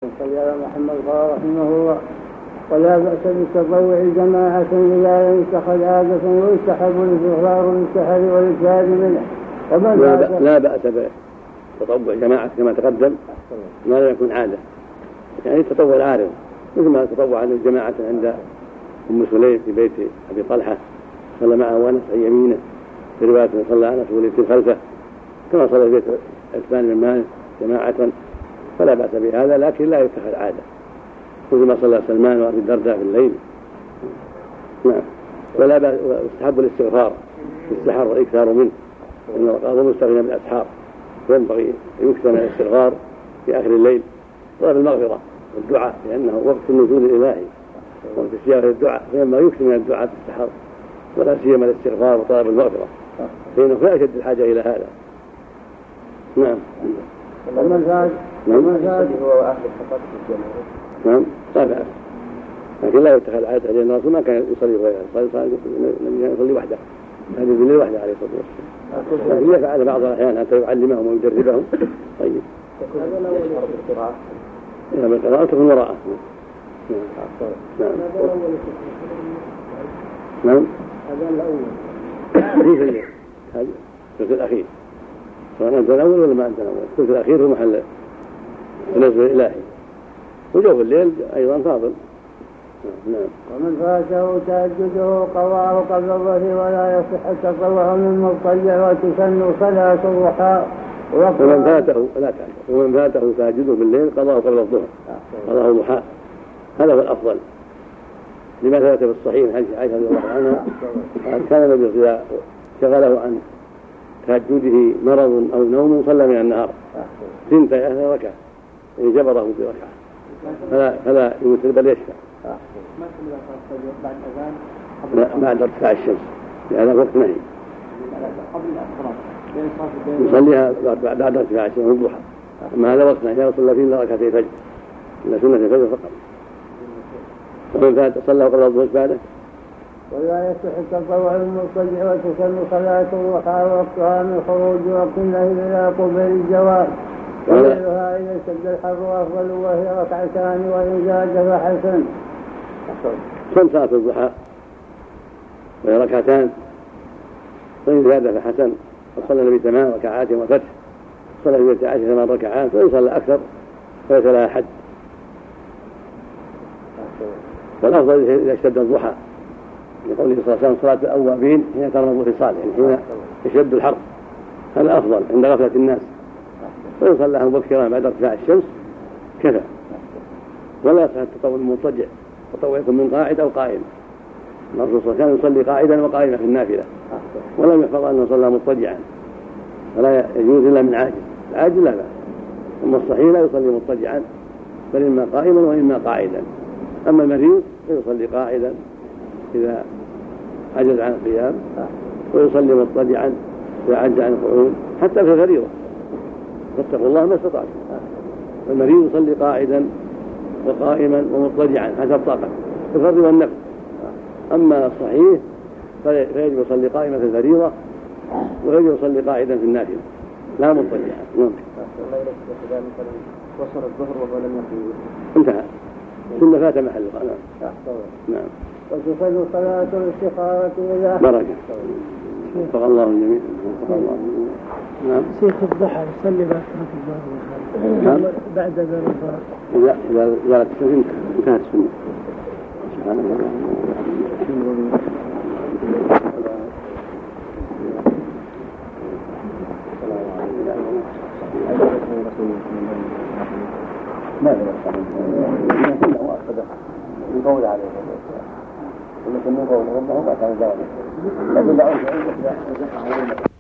صلى على محمد قال رحمه الله: ولا بأس بالتطوع جماعة إذا لم يتخذ عادة ويستحب الاستغفار للسحر والإجهاد منه. لا بأس بالتطوع جماعة كما تقدم ما لا يكون عادة، يعني التطوع عارض مثل ما تطوع عن الجماعة عند أم سليم في بيت أبي طلحة صلى معه وأنس عن يمينه، في رواية صلى أنس وليت خلفه، كما صلى في بيت عثمان بن مالك جماعة، فلا بأس بهذا، لكن لا يتخذ عادة مثل ما صلى سلمان وأبي الدرداء في الليل. نعم. ولا بأس واستحب الاستغفار في السحر والإكثار منه، إنه قال مستغنى بالأسحار، ينبغي أن يكثر من الاستغفار في آخر الليل طلب المغفرة والدعاء، لأنه وقت النزول الإلهي وقت استجابة الدعاء، فينبغي يكثر من الدعاء في السحر ولا سيما الاستغفار وطلب المغفرة، فإنه لا أشد الحاجة إلى هذا. نعم. ومن فات هو آخر فقط في الجماعة. نعم لا بأس، لكن لا يتخذ عادة، لأن الرسول ما كان يصلي غيره، لم يصلي وحده، هذه بالليل وحده عليه الصلاة والسلام، لكن يفعل بعض الأحيان حتى يعلمهم ويدربهم. طيب. نعم القراءة تكون وراءه. نعم. هذا الأول. هذا الثلث الأخير، سواء أنت الأول ولا ما أنت الأول، الثلث الأخير هو محل النزول الإلهي، وجوف الليل أيضا فاضل. نعم. ومن فاته تهجده قضاه قبل الظهر ولا يصح التطوع من مضطجع وتسن صلاة الضحى. ومن فاته تهجده بالليل قضاه قبل الظهر قضاه الضحى، هذا هو الأفضل، لما ثبت في الصحيح حديث عائشة رضي الله عنها قال: كان النبي إذا شغله عن تهجده مرض أو نوم صلى من النهار 12 ركعة، يعني جبره بركعة، فلا يوتر بل يشفع. بعد ارتفاع الشمس، لهذا وقت نهي يصليها بعد ارتفاع الشمس والضحى، أما هذا وقت نهي صلى فيه ركعتي الفجر إلا سنة الفجر فقط. ومن فات صلى قبل الظهر بعده. ولا يصح التطوع المضطجع وتسن صلاة الضحى ووقتها من خروج وقت النهي إلى قبل الجواز، وغيرها إذا اشتد الحر أفضل وهي ركعتان وإن زاد فحسن. صلى صلاة الضحى وهي ركعتان وإن زاد فحسن، وصلى النبي 8 ركعات وفتح، صلى في بيت عائشة 8 ركعات، وإن صلى أكثر فليس لها حد. والأفضل إذا اشتد الضحى، يقول صلى الله عليه وسلم: صلاة الأوابين حين ترمض في صالح، يعني حين يشد الحر، هذا أفضل عند غفلة الناس، وإن صلىها مبكرا بعد ارتفاع الشمس كفى. ولا يصح التطوع المضطجع، التطوع يكون من قاعد أو قائم. الرسول صلى الله عليه وسلم يصلي قاعدا وقائما في النافلة، ولم يحفظ أنه صلى مضطجعا، فلا يجوز إلا من عاجز، العاجز لا بأس. أما الصحيح لا يصلي مضطجعا، بل إما قائما وإما قاعدا. أما المريض فيصلي قاعدا إذا عجز عن القيام، ويصلي مضطجعا إذا عجز عن القعود، حتى في الفريضة فاتقوا الله ما استطعتم. المريض يصلي قاعدا وقائما ومضطجعا حسب طاقته في الفرض والنفل. أما الصحيح فيجب يصلي قائما في الفريضة، ويجب يصلي قاعدا في النافلة لا مضطجعا. وصل الظهر وهو لم يقل انتهى، ثم فات محلها. نعم. وتصل صلاة الاستخارة إذا بركة. وفق الله الجميع. نعم. شيخ الضحى يصلي بعد صلاة الظهر بعد ذلك الظهر. إذا زالت السنة انتهت السنة. سبحان الله. ماذا يفعل؟ كله أخذ من قول عليه الصلاة والسلام، ولكن من قول ربه ما كان ذلك، لكن دعوه